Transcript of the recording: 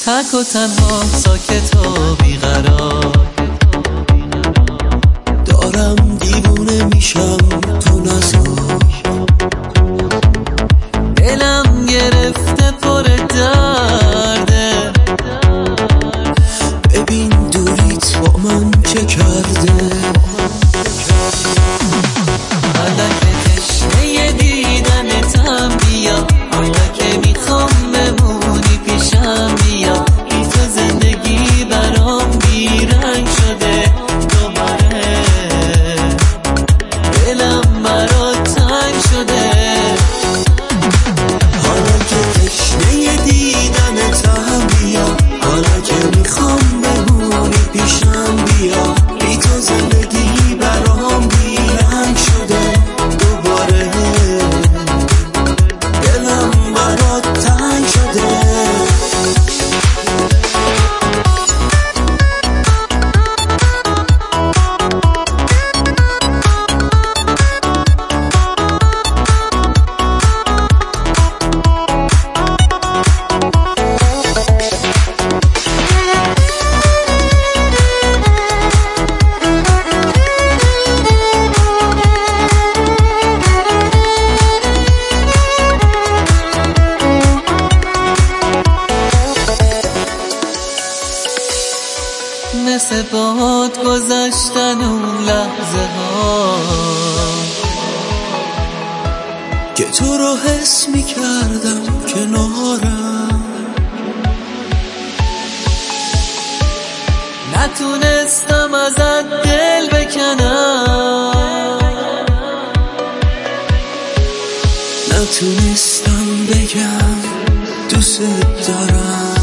تک و تنها ساکت و بیقرار دارم دیوونه میشم تو نزار دلم گرفته پر درده ببین دوریت با من چه کرده حالا که تشنه دیدنتم بیا حالا که میخوام بمونی پیشم بیا بی تو زندگی برام بیرنگ شده دوباره دلم برات تنگ شده حالا که تشنه دیدنتم بیا حالا که میخوام بمونی پیشم بیا بی تو زندگی برام بیرنگ شده دوباره دلم برات تنگ شده مثل باد گذشتن اون لحظه ها که تو رو حس میکردم کنارم نتونستم ازت دل بکنم نتونستم بگم دوست دارم